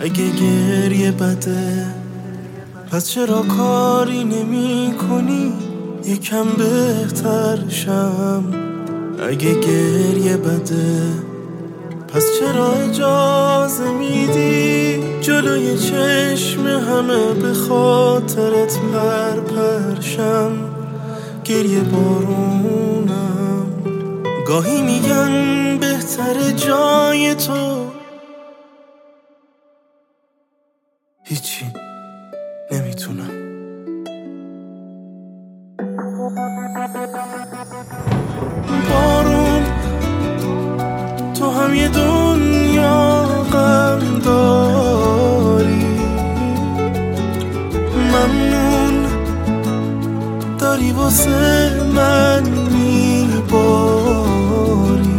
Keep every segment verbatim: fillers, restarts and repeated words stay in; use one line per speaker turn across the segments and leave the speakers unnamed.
اگه گریه بده پس چرا کاری نمی کنی یکم بهتر شم؟ اگه گریه بده پس چرا اجازه میدی جلوی چشم همه به خاطرت پر پرشم؟ گریه بارونم گاهی میگن بهتر جای تو، هیچی نمیتونم. بارون تو هم یه دنیا غم داری، ممنون داری واسه من میباری.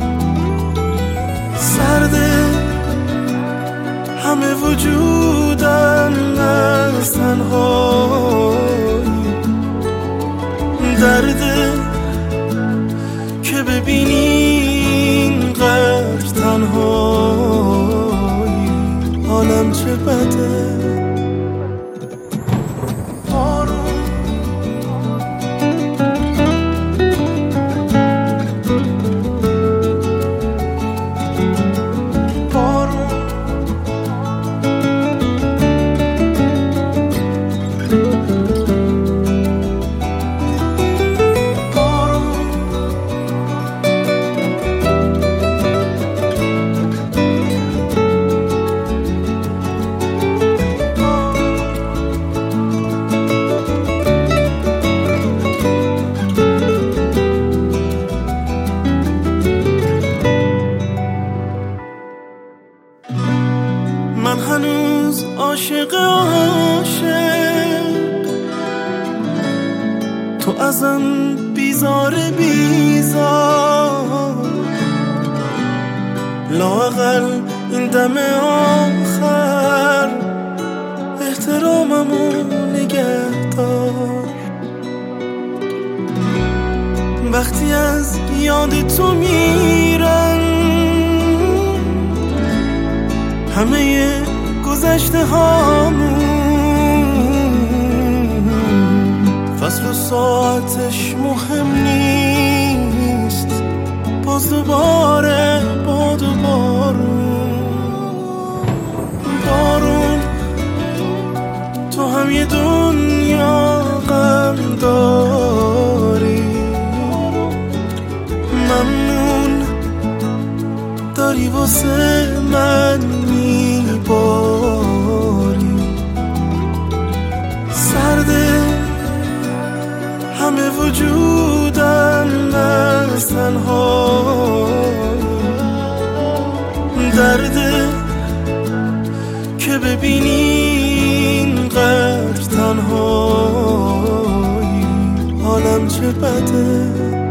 سرده همه وجودم از تنهایی، درده که ببینی اینقدر تنهایی، حالم چه بده. من هنوز عاشق عاشق، تو ازم بیزار بیزار، لااقل این دم آخر احتراممو نگه دار. وقتی از یاد تو میرم همه گذشته هامون، فصل و ساعتش مهم نیست، باز دوباره باد و بارون. بارون تو هم یه دنیا غم داری، ممنون داری واسه من میباری. سرده همه وجودم از تنهایی، درده که ببینی اینقدر تنهایی، حالم چه بده.